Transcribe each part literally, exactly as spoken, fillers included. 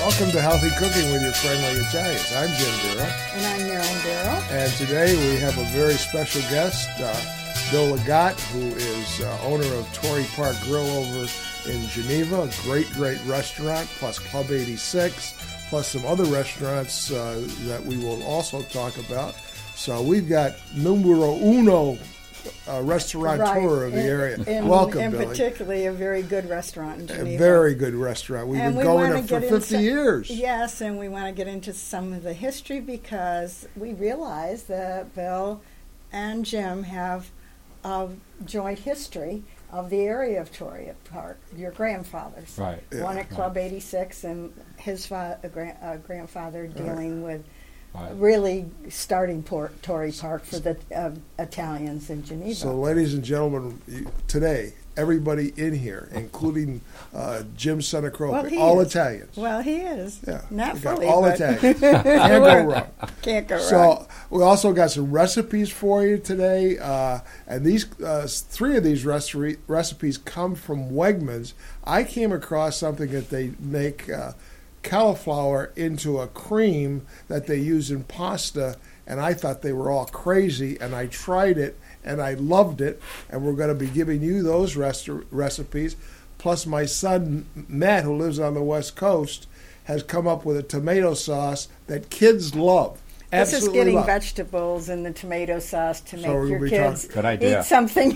Welcome to Healthy Cooking with your friendly Italians. I'm Jim Darrow. And I'm Marilyn Darrow. And today we have a very special guest, uh, Bill Legat, who is uh, owner of Torrey Park Grill over in Geneva, a great, great restaurant, plus Club eighty-six, plus some other restaurants uh, that we will also talk about. So we've got numero uno uh, restaurateur right. of the and, area. And, Welcome, and Billy. particularly a very good restaurant in Geneva. A very good restaurant. We've and been we going wanna there for get fifty into, years. Yes, and we want to get into some of the history because we realize that Bill and Jim have a joint history of the area of Torrey Park. Your grandfathers. Right. Yeah. One at Club eighty-six and his fa- uh, gra- uh, grandfather dealing with Right. really starting Port- Torrey Park for the uh, Italians in Geneva. So, ladies and gentlemen, you- today, everybody in here, including uh, Jim Senacroce, Well, he all is. Italians. Well, he is. Yeah, Not we got fully, all but Italians. Can't go wrong. Can't go So wrong. we also got some recipes for you today, uh, and these uh, three of these reci- recipes come from Wegmans. I came across something that they make uh, cauliflower into a cream that they use in pasta, and I thought they were all crazy, and I tried it, and I loved it, and we're going to be giving you those rest- recipes. Plus, my son, Matt, who lives on the West Coast, has come up with a tomato sauce that kids love. This is Absolutely getting love. vegetables and the tomato sauce to So make we'll your be kids talking- Good idea. eat something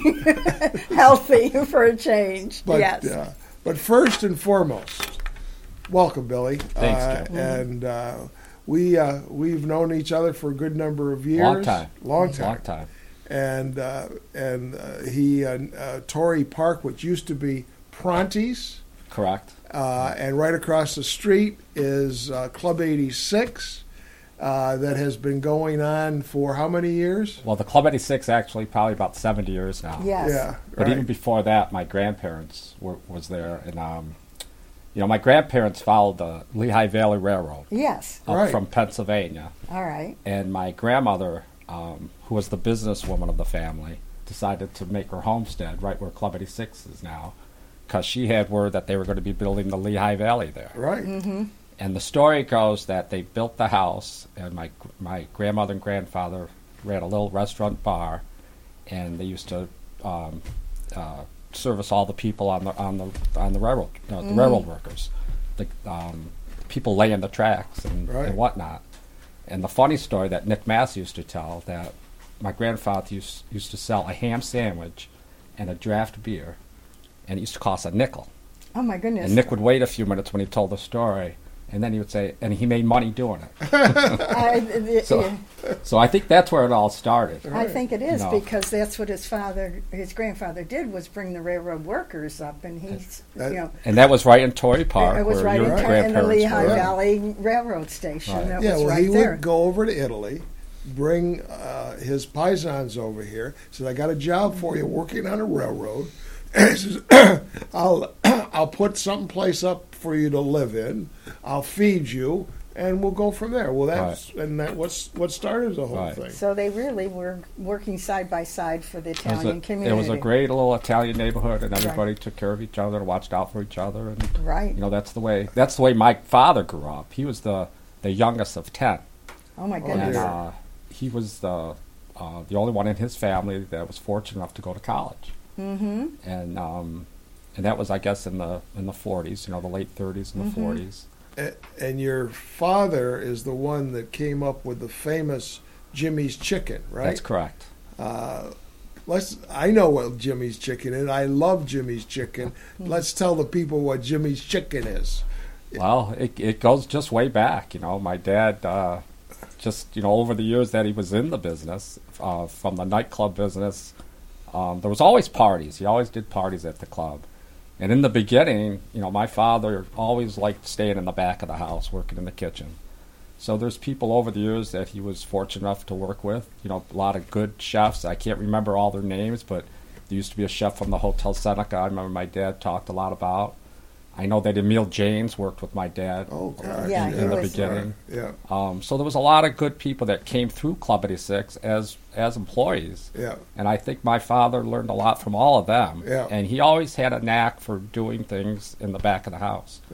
healthy for a change. But, yes. uh, but first and foremost, welcome, Billy. Thanks, uh, Jim. And uh, we uh, we've known each other for a good number of years. Long time. Long time. Long time. And uh, and uh, he uh, uh, Torrey Park, which used to be Pronti's, Correct. uh, and right across the street is uh, Club eighty-six. Uh, that has been going on for how many years? Well, the Club eighty-six actually probably about seventy years now. Yes. Yeah, But right. even before that, my grandparents were was there, and um, you know, my grandparents followed the Lehigh Valley Railroad Yes. up Right. from Pennsylvania, All right. and my grandmother, um, who was the businesswoman of the family, decided to make her homestead right where Club eighty-six is now, because she had word that they were going to be building the Lehigh Valley there. Right. Mm-hmm. And the story goes that they built the house, and my my grandmother and grandfather ran a little restaurant bar, and they used to um, uh, service all the people on the on the on the railroad, uh, the Mhm. railroad workers, the um, people laying the tracks and, Right. and whatnot. And the funny story that Nick Mass used to tell, that my grandfather used used to sell a ham sandwich and a draft beer, and it used to cost a nickel. Oh my goodness. And Nick would wait a few minutes when he told the story. And then he would say, and he made money doing it. I, th- So- yeah, So I think that's where it all started. I think it is No. because that's what his father, his grandfather did was bring the railroad workers up, and he's, That- you know, And that was right in Torrey Park, it was where right your in, in the grandparents Lehigh were. Valley Railroad Station. Right. That Yeah, was well, right he there. would go over to Italy, bring uh, his paisans over here. Said, "I got a job for you, working on a railroad." And he says, "I'll I'll put some place up for you to live in. I'll feed you, and we'll go from there." Well, that's and that what's what started the whole Right. thing. So they really were working side by side for the It was, Italian a, community. it was a great little Italian neighborhood, and everybody took care of each other and watched out for each other. And Right. you know, that's the way. That's the way my father grew up. He was the the youngest of ten, Oh my Oh, and goodness. dear. uh, he was the uh, the only one in his family that was fortunate enough to go to college. Mm-hmm. And um, and that was, I guess, in the in the forties. You know, the late thirties and the Mhm. forties. A- And your father is the one that came up with the famous Jimmy's Chicken, right? That's correct. Uh, let's. I know what Jimmy's Chicken is. I love Jimmy's Chicken. Let's tell the people what Jimmy's Chicken is. Well, it it goes just way back. You know, my dad, uh, just you know, over the years that he was in the business, uh, from the nightclub business, um, there was always parties. He always did parties at the club. And in the beginning, you know, my father always liked staying in the back of the house, working in the kitchen. So there's people over the years that he was fortunate enough to work with. You know, a lot of good chefs. I can't remember all their names, but there used to be a chef from the Hotel Seneca I remember my dad talked a lot about. I know that Emil James worked with my dad Oh, God. Yeah, in, he in the was- beginning. Yeah, Um, so there was a lot of good people that came through Club eighty-six as as employees. yeah. And I think my father learned a lot from all of them. Yeah. And he always had a knack for doing things in the back of the house. Yeah.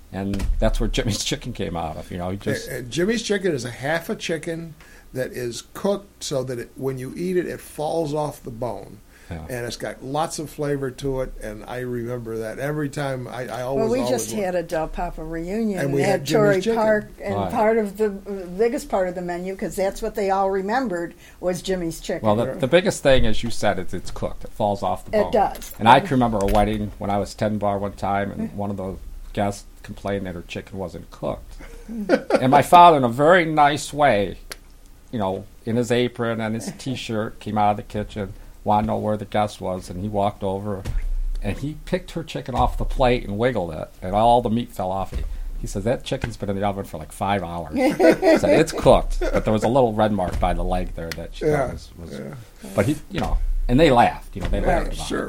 and that's where Jimmy's Chicken came out of. You know, he just Uh, Jimmy's Chicken is a half a chicken that is cooked so that it, when you eat it, it falls off the bone. Yeah. And it's got lots of flavor to it, and I remember that every time. I, I always Well, we always just look. had a Del Papa reunion And and we had at Jimmy's Torrey Chicken. Park, and Right. part of the the biggest part of the menu, because that's what they all remembered, was Jimmy's Chicken. well, the, the biggest thing, as you said, is it's cooked. It falls off the It bone. does. And I can remember a wedding when I was ten bar one time, and one of the guests complained that her chicken wasn't cooked. And my father, in a very nice way, you know, in his apron and his T-shirt, came out of the kitchen, wanted to know where the guest was, and he walked over, and he picked her chicken off the plate and wiggled it, and all the meat fell off it. He says, that chicken's been in the oven for like five hours. He said, it's cooked, but there was a little red mark by the leg there that she Yeah, thought was, was yeah. but he, you know, and they laughed, you know, they laughed Yeah, about sure. it.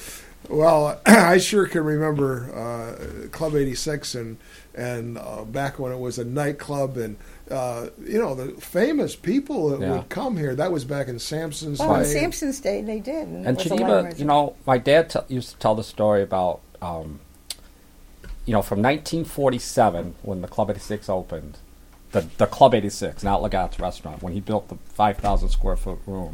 Well, I sure can remember uh, Club eighty-six and and uh, back when it was a nightclub, and uh, you know the famous people that Yeah. would come here. That was back in Sampson's oh, in day. Sampson's Day, they did. And, And it was a Geneva, language. you know, my dad t- used to tell the story about, um, you know, from nineteen forty-seven when the Club eighty-six opened, the the Club eighty-six, not Legate's restaurant, when he built the five thousand square foot room.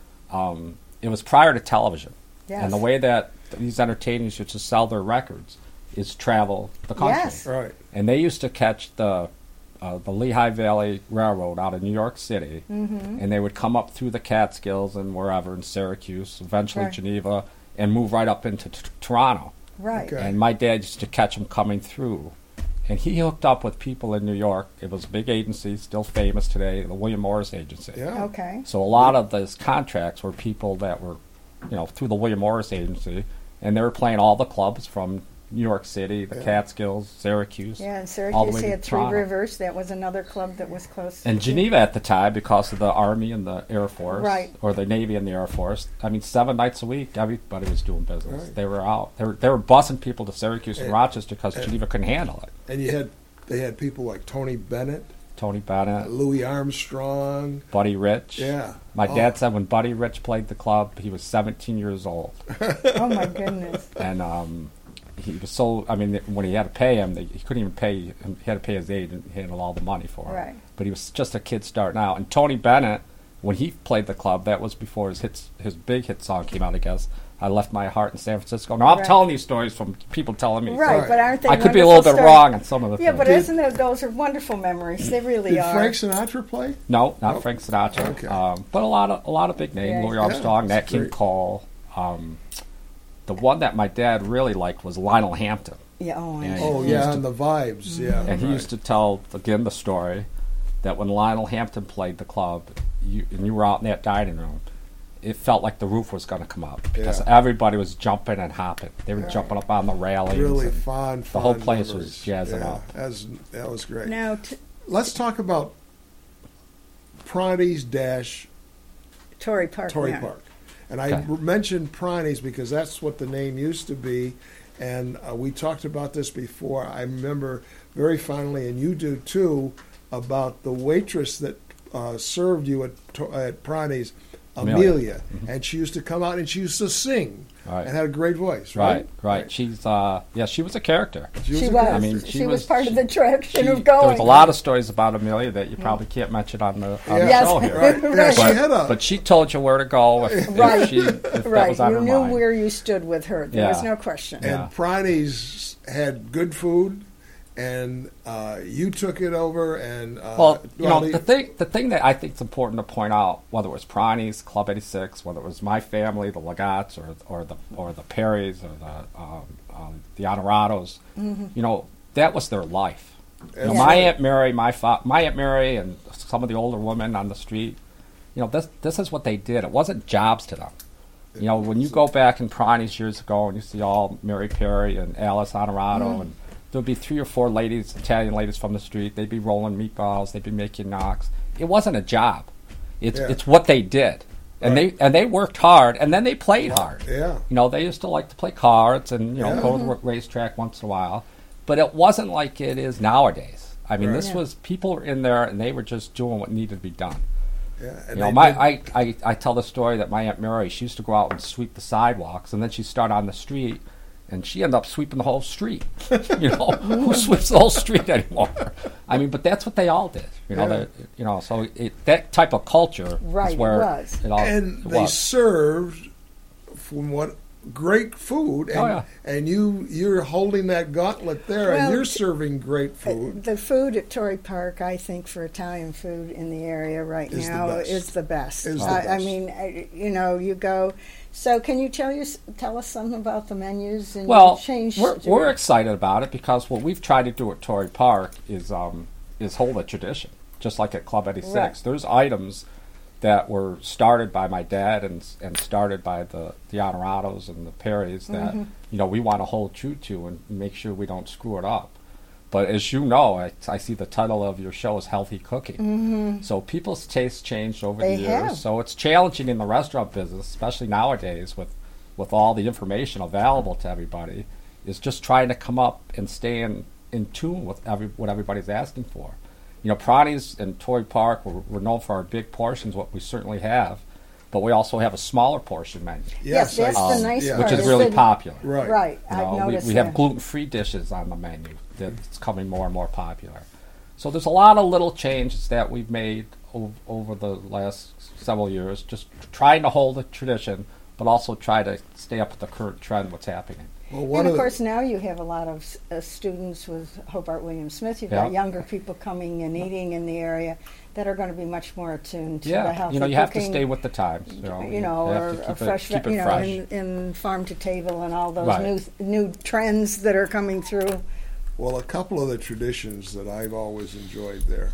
Um, it was prior to television, Yes. and the way that these entertainers used to sell their records is travel the country. Yes. Right. And they used to catch the uh, the Lehigh Valley Railroad out of New York City, Mm-hmm. and they would come up through the Catskills and wherever in Syracuse, eventually Right. Geneva, and move right up into t- Toronto. Right. Okay. And my dad used to catch them coming through, and he hooked up with people in New York. It was a big agency, still famous today, the William Morris Agency. Yeah. Okay. So a lot of those contracts were people that were, you know, through the William Morris Agency, and they were playing all the clubs from New York City, the Yeah. Catskills, Syracuse. Yeah, and all the Syracuse way to had Three Toronto. Rivers. That was another club that was close. And Geneva at the time, because of the Army and the Air Force, Right. or the Navy and the Air Force, I mean, seven nights a week, everybody was doing business. Right. They were out. They were, they were busing people to Syracuse and And- Rochester because and- Geneva couldn't handle it. And you had they had people like Tony Bennett, Tony uh, Bennett, Louis Armstrong. Buddy Rich. Yeah. My Oh. dad said when Buddy Rich played the club, he was seventeen years old. Oh my goodness. And um, he was so, I mean, when he had to pay him, they, he couldn't even pay him. He had to pay his aide and handle all the money for him. Right. But he was just a kid starting out. And Tony Bennett, when he played the club, that was before his hits, his big hit song came out, I guess. I Left My Heart in San Francisco. Now, I'm Right. telling these stories from people telling me. so Right, Right. but aren't they I could be a little wonderful bit stories? wrong on some of the Yeah, things. but Did- isn't that those are wonderful memories? They really Did are. Frank Sinatra play? No, not Oh. Frank Sinatra. Okay. Um, but a lot of a lot of big names. Yeah. Louis Yeah, Armstrong, Nat that's King great. Cole. Um, the one that my dad really liked was Lionel Hampton. Yeah, oh, I Yeah, know. Oh He yeah, used to- and the vibes. Yeah. And he right. used to tell, again, the story that when Lionel Hampton played the club, you, and you were out in that dining room, it felt like the roof was going to come up because Yeah. everybody was jumping and hopping. They were Yeah. jumping up on the railings. really and fond. the whole fond place was memories. jazzing yeah, up. That was, that was great. Now, t- Let's talk about Prani's Dash Torrey Park. Torrey yeah. Park. And I Okay. r- mentioned Prani's because that's what the name used to be. And uh, we talked about this before. I remember very fondly, and you do too, about the waitress that uh, served you at, To- at Prani's, Amelia. Amelia. And she used to come out and she used to sing Right. and had a great voice, right? Right, right. She's, uh, yeah, she was a character. She a was. good- I mean, she, she was, was- part of she- the attraction She- of going. there was a lot of stories about Amelia that you probably can't mention on the, on the Yes. show here. Right. Yeah, Right. she But, had a. but she told you where to go if, Right. if, she, if that right. was on You her knew mind. where you stood with her. There was Yeah. no question. Yeah. And Prani's had good food, and uh, you took it over. And uh, Well, you know, the- the thing the thing that I think is important to point out, whether it was Prani's, Club eighty-six, whether it was my family, the Legates, or or the or the Perrys, or the um, um, the Honorados, you know, that was their life. You know, That's my right. Aunt Mary, my fa- my Aunt Mary, and some of the older women on the street, you know, this this is what they did. It wasn't jobs to them. You know, when you go back in Prani's years ago and you see all Mary Perry and Alice Honorado, and there'll be three or four ladies, Italian ladies from the street. They'd be rolling meatballs. They'd be making knocks. It wasn't a job. It's Yeah. it's what they did, and Right. they and they worked hard, and then they played hard. Yeah. You know, they used to like to play cards and you know Yeah. go to the racetrack once in a while, but it wasn't like it is nowadays. I mean, Right. this Yeah. was people were in there and they were just doing what needed to be done. Yeah, and You know, they my did- I, I, I tell the story that my Aunt Mary, she used to go out and sweep the sidewalks, and then she'd start on the street, and she ended up sweeping the whole street. You know, who sweeps the whole street anymore? I mean, but that's what they all did. You know, Yeah. they, you know, so it, that type of culture Right, is where it was. it all And it they was. served from what great food, and, Oh, yeah. and you you're holding that gauntlet there, Well, and you're serving great food. The food at Torrey Park, I think, for Italian food in the area right Is the now best. is the best. Is the I, I best. mean, I, you know, you go. So, can you tell you tell us something about the menus and Well, change? we're, we're excited about it because what we've tried to do at Torrey Park is um, is hold a tradition, just like at Club eighty-six. Right. There's items that were started by my dad and and started by the, the Honorados and the Perrys that Mm-hmm. you know we want to hold true to and make sure we don't screw it up. But as you know, I, I see the title of your show is Healthy Cooking. Mm-hmm. So people's tastes changed over They the years. have. So it's challenging in the restaurant business, especially nowadays with, with all the information available to everybody, is just trying to come up and stay in, in tune with every, what everybody's asking for. You know, Prani's and Torrey Park, we're, we're known for our big portions, what we certainly have, but we also have a a smaller portion menu, Yes, that's Um, the nice yeah. part. which is is really that- popular. Right. Right, You I've know, we, noticed we have that. gluten-free dishes on the menu that's coming more and more popular. So there's a lot of little changes that we've made o- over the last several years, just trying to hold a tradition, but also try to stay up with the current trend, what's happening. Well, one And of the- course, now you have a lot of uh, students with Hobart William Smith. You've got Yeah. younger people coming and eating in the area that are going to be much more attuned to the Yeah, healthy you know, you have to cooking. stay with the times. You know, you know, have or to keep a it, fresh, keep it you know, fresh. in, in farm to table and all those Right. new new trends that are coming through. Well, a couple of the traditions that I've always enjoyed there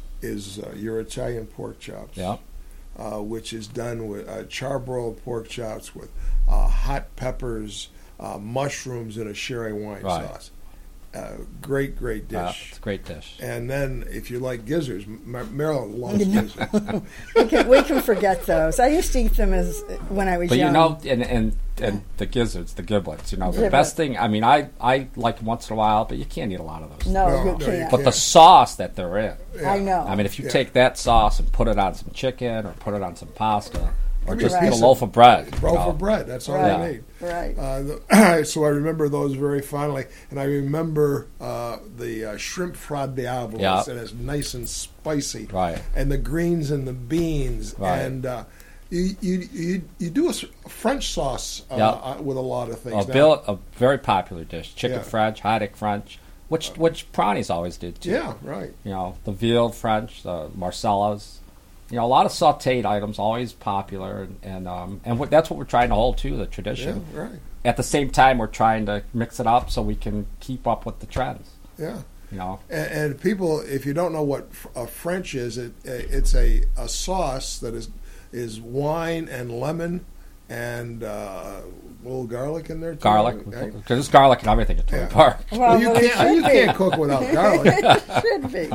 is uh, your Italian pork chops, Yeah. uh, which is done with uh, charbroiled pork chops with uh, hot peppers, uh, mushrooms, and a sherry wine Right. sauce. Uh, great, great Uh, dish. it's a great dish. And then, if you like gizzards, Mar- Marilyn loves gizzards. We can, we can forget those. I used to eat them as when I was But young. you know, and, and and the gizzards, the giblets, you know, the Giblet. best thing. I mean, I I like them once in a while, but you can't eat a lot of those. no, No, you no, you can't. But the can't. sauce that they're in. I know. I mean, if you Yeah. take that sauce and put it on some chicken or put it on some pasta or mean, just Right. get a loaf of bread. you Loaf know. of bread, that's all Right. you need. right. Uh, the, so I remember those very fondly, and I remember uh, the uh, shrimp fra diavolo, Yeah. and it's nice and spicy, Right. and the greens and the beans, Right. and uh, you, you you you do a, s- a French sauce uh, Yeah. uh, with a lot of things. A, Now, bill, a very popular dish, chicken Yeah. French, haddock French, which which Prani's always did too. yeah, right. You know, the veal French, the Marcellas. You know, a lot of sautéed items always popular, and and, um, and what, that's what we're trying to hold to, the Yeah, tradition. right. At the same time, we're trying to mix it up so we can keep up with the trends. Yeah. You know, And, and people, if you don't know what f- a French is, it it's a, a sauce that is is wine and lemon and uh, a little garlic in there. Too, garlic, right? because there's garlic and everything at Torrey Yeah. Park. Well, you but it can't you should can't cook without garlic. be. Should be.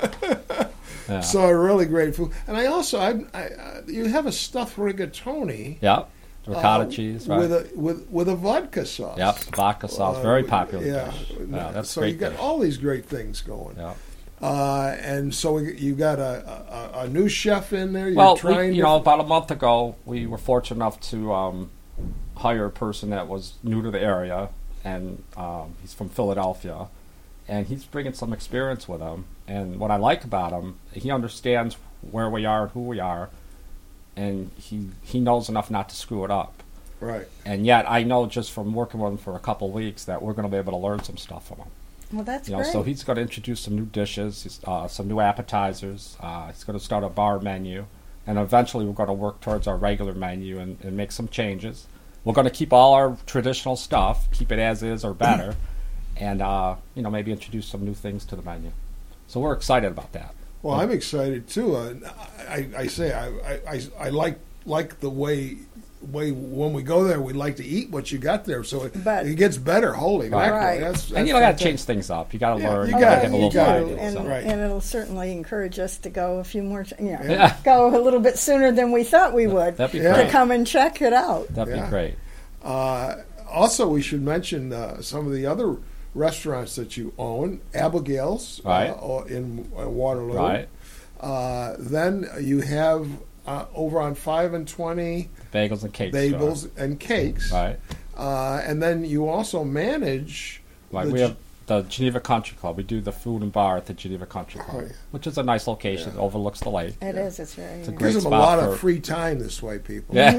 Yeah. So a really great food, and I also I, I uh, you have a stuffed rigatoni, Yeah, ricotta uh, cheese, right? with a with with a vodka sauce. Yep, vodka sauce, Uh, very popular Yeah, dish. Yeah, that's so great you got dish. all these great things going, Yeah. uh, and so we, you got a, a a new chef in there. You're Well, we, trying you to- know, about a month ago, we were fortunate enough to um, hire a person that was new to the area, and um, he's from Philadelphia, and he's bringing some experience with him. And what I like about him, he understands where we are and who we are, and he he knows enough not to screw it up. right. And yet, I know just from working with him for a couple of weeks that we're going to be able to learn some stuff from him. Well, that's You know, great. so he's going to introduce some new dishes, he's, uh, some new appetizers. Uh, he's going to start a bar menu, and eventually we're going to work towards our regular menu and, and make some changes. We're going to keep all our traditional stuff, keep it as is or better, and uh, you know, maybe introduce some new things to the menu. So we're excited about that. Well, I'm excited too. Uh, I, I say I, I, I, I like like the way way when we go there, we like to eat what you got there, so it, But- it gets better. Holy Right. mackerel! Right. That's, that's and you know, got to fantastic. change things up. You got to Yeah, learn. you You gotta- got to have a you little gotta- variety. and, so. Right. and it'll certainly encourage us to go a few more, t- you know, Yeah. go a little bit sooner than we thought we would That'd be Yeah. to great. come and check it out. That'd Yeah. be great. Uh, also, we should mention uh, some of the other restaurants that you own. Abigail's, Right. uh, in uh, Waterloo. Right. Uh, then you have uh, over on five and twenty Bagels and cakes. bagels and cakes. Right. uh, and then you also manage. Like the we G- have the Geneva Country Club. We do the food and bar at the Geneva Country Club, Oh, yeah. which is a nice location. Yeah. It overlooks the lake. It is. It's very It's a nice. great gives them a spot lot for- of free time this way, people. Yeah.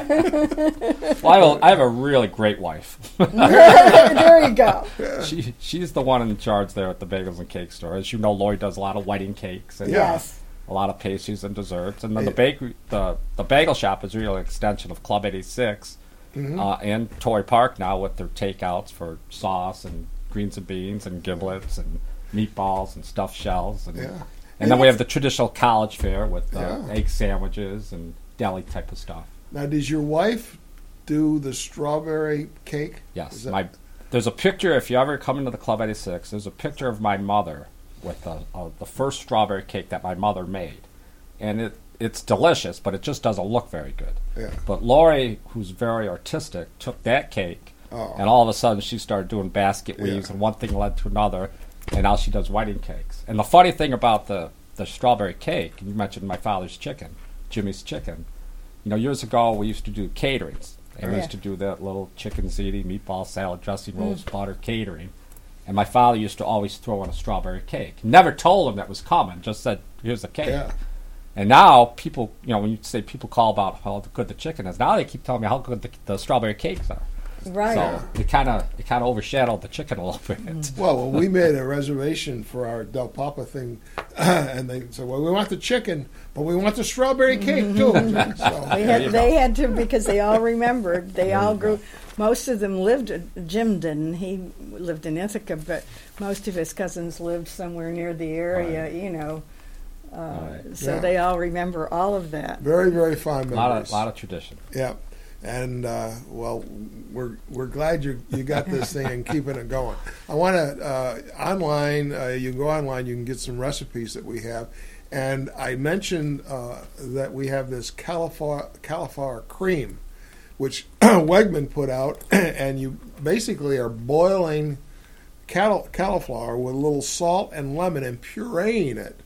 Well, I, have a, I have a really great wife. There you go. she she's the one in charge there at the Bagels and Cake Store. As you know, Lloyd does a lot of wedding cakes and Yeah. Yes. a lot of pastries and desserts. And then Yeah. the bakery, the the bagel shop is really an extension of Club eighty-six Mhm. uh, and Torrey Park now with their takeouts for sauce and greens and beans and giblets and meatballs and stuffed shells. And, Yeah. and then we have the traditional college fare with uh, Yeah. egg sandwiches and deli type of stuff. Now, does your wife do the strawberry cake? Yes, Is that- my there's a picture. If you ever come into the Club eighty-six, there's a picture of my mother with the uh, the first strawberry cake that my mother made, and it it's delicious, but it just doesn't look very good. Yeah. But Lori, who's very artistic, took that cake, Oh. and all of a sudden she started doing basket weaves, Yeah. and one thing led to another, and now she does wedding cakes. And the funny thing about the the strawberry cake, and you mentioned my father's chicken, Jimmy's Chicken. You know, years ago we used to do caterings. And we Yeah. used to do that little chicken ziti, meatball salad, dressing rolls, butter catering. And my father used to always throw in a strawberry cake. Never told him that was coming, just said, here's the cake. Yeah. And now people, you know, when you say people call about how good the chicken is, now they keep telling me how good the, the strawberry cakes are. Right. So it kind of it kind of overshadowed the chicken a little bit. Well, when we made a reservation for our Del Papa thing, and they said, "Well, we want the chicken, but we want the strawberry cake too." So, They There had, you they go. had to because they all remembered. They all grew. Most of them lived. Jim didn't. He lived in Ithaca, but most of his cousins lived somewhere near the area. Right. You know, uh, Right. so Yeah. they all remember all of that. very, very fond A lot memories. of lot of tradition. Yeah, and uh, well, we're we're glad you you got this thing and keeping it going. I want to uh, online. Uh, you can go online. You can get some recipes that we have, and I mentioned uh, that we have this cauliflower cauliflower cream, which Wegman put out, and you basically are boiling caul- cauliflower with a little salt and lemon and pureeing it,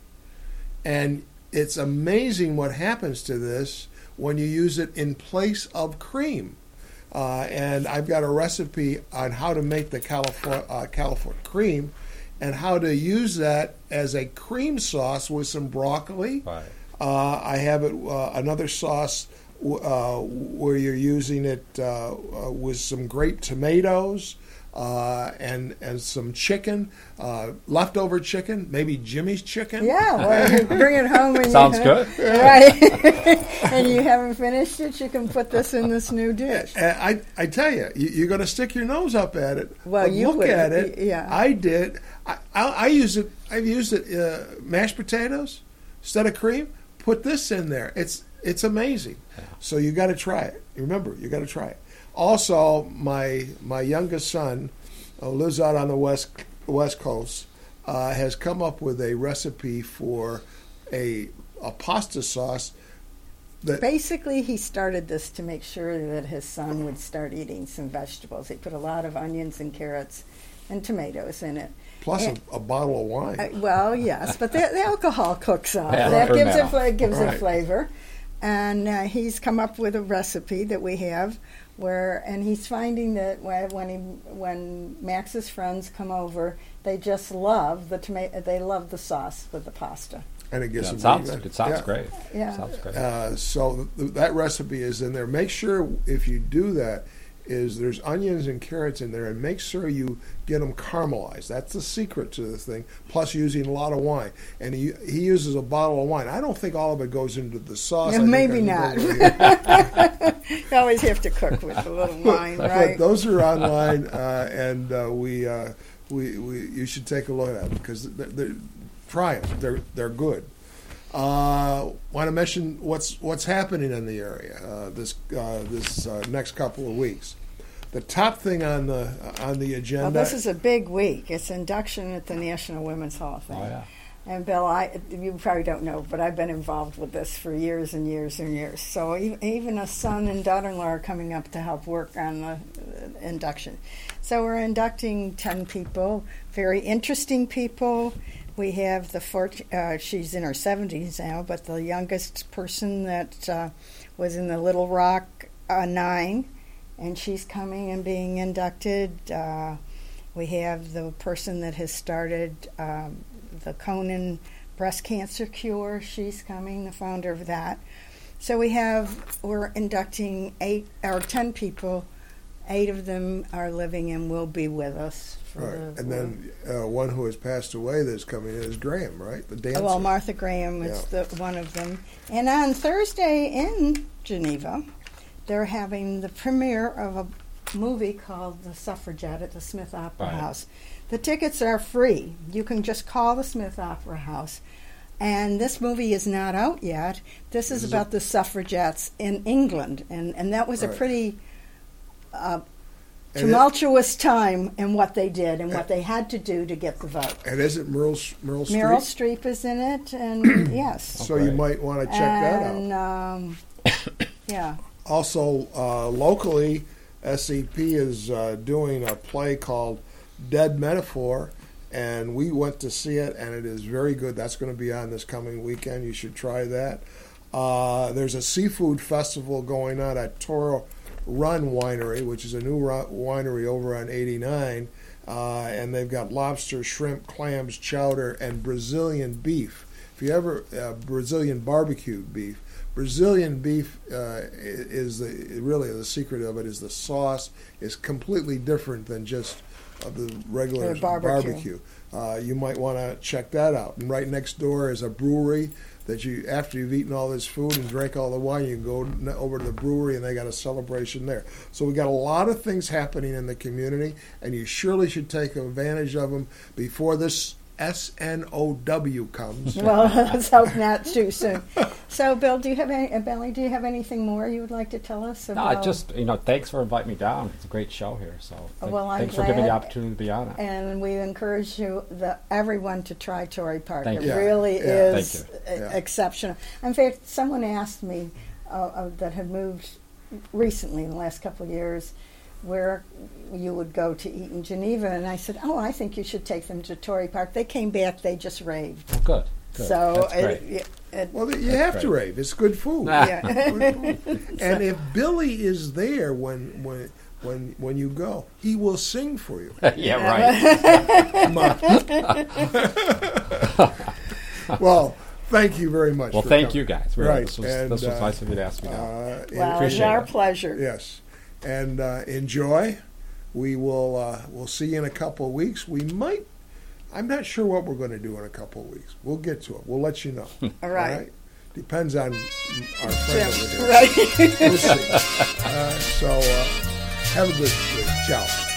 and it's amazing what happens to this when you use it in place of cream. Uh, and I've got a recipe on how to make the cauliflower, uh, cauliflower cream and how to use that as a cream sauce with some broccoli. Right. Uh, I have it uh, another sauce uh, where you're using it uh, uh, with some great tomatoes uh, and and some chicken, uh, leftover chicken, maybe Jimmy's chicken. Yeah, well, you bring it home and Sounds you, good. right? And you haven't finished it. You can put this in this new dish. And I, I tell you, you, you're going to stick your nose up at it. Well, but you look would, at it. yeah. I did. I, I, I use it. I've used it. Uh, mashed potatoes instead of cream. Put this in there. It's it's amazing. So you got to try it. Remember, you got to try it. Also, my my youngest son uh, lives out on the west west coast. Uh, has come up with a recipe for a a pasta sauce. That, Basically, he started this to make sure that his son would start eating some vegetables. He put a lot of onions and carrots and tomatoes in it. plus And- a, a bottle of wine. Uh, well, yes, but the, the alcohol cooks up. Yeah, that right. gives it Now. fla- gives Right. it flavor. And uh, he's come up with a recipe that we have where, and he's finding that when when, he, when Max's friends come over, they just love the tomato. They love the sauce with the pasta. and it gets Yeah, them it sounds really good. it sounds Yeah. great. Yeah. Sounds great. Uh, so th- that recipe is in there. Make sure if you do that, is there's onions and carrots in there, and make sure you get them caramelized. That's the secret to this thing. Plus, using a lot of wine, and he he uses a bottle of wine. I don't think all of it goes into the sauce. Yeah, I think maybe it not. goes over here. You always have to cook with a little wine, But right? those are online, uh, and uh, we uh, we we you should take a look at them because they're, they're, try them. They're they're good. Uh, Want to mention what's what's happening in the area uh, this uh, this uh, next couple of weeks. The top thing on the on the agenda. Well, this is a big week. It's induction at the National Women's Hall of Fame. Oh yeah. And Bill, I you probably don't know, but I've been involved with this for years and years and years. So e- even a son and daughter-in-law are coming up to help work on the uh, induction. So we're inducting ten people, very interesting people. We have the fort- uh, she's in her seventies now, but the youngest person that uh, was in the Little Rock uh, Nine, and she's coming and being inducted. Uh, we have the person that has started um, the Conan breast cancer cure. She's coming, the founder of that. So we have, we're inducting eight or ten people. Eight of them are living and will be with us. For Right. the, And then uh, one who has passed away that's coming in is Graham, right? The dancer. well, Martha Graham is Yeah. the one of them. And on Thursday in Geneva, they're having the premiere of a movie called The Suffragette at the Smith Opera Right. House. The tickets are free. You can just call the Smith Opera House. And this movie is not out yet. This is This is about a- the suffragettes in England. And, and that was a Right. pretty uh, And it- tumultuous time in what they did and what they had to do to get the vote. And isn't Meryl, Meryl Streep? Meryl Streep is in it, and yes. So you might want to check that out. and, um, yeah. Also, uh, locally, S E P is uh, doing a play called Dead Metaphor, and we went to see it, and it is very good. That's going to be on this coming weekend. You should try that. Uh, there's a seafood festival going on at Toro Run Winery, which is a new ru- winery over on eighty-nine, uh, and they've got lobster, shrimp, clams, chowder, and Brazilian beef. If you ever uh, Brazilian barbecue beef, Brazilian beef uh, is the really the secret of it is the sauce is completely different than just uh, the regular Or barbecue. barbecue. Uh, you might want to check that out. And right next door is a brewery that you, after you've eaten all this food and drank all the wine, you can go n- over to the brewery and they got a celebration there. So we got a lot of things happening in the community, and you surely should take advantage of them before this S N O W comes. Well, let's hope not too soon. So, Bill, do you have any, uh, Billy, do you have anything more you would like to tell us No, about? I just, you know, thanks for inviting me down. It's a great show here. So th- Well, I'm thanks for giving me the glad. opportunity to be on it. And we encourage you, the, everyone, to try Torrey Park. Thank it you. Yeah, really yeah. is Thank e- Yeah. exceptional. In fact, someone asked me uh, uh, that had moved recently in the last couple of years where you would go to eat in Geneva, and I said, "Oh, I think you should take them to Torrey Park." They came back; they just raved. Well, good. good. So That's it, great. it, it, Well, you That's have to great. rave. It's good food. yeah. And if Billy is there when when when when you go, he will sing for you. yeah, right. Well, thank you very much. Well, for thank coming. you guys. Really, Right, This was, and, this was uh, nice of you to ask me down. Uh, Well, it's appreciate our it. pleasure. yes, and uh, enjoy. We will uh, we'll see you in a couple of weeks. We might. I'm not sure what we're going to do in a couple of weeks. We'll get to it. We'll let you know. All right. Depends on our friend over Jim, here. right. We'll see. Uh, so uh, have a good, good ciao.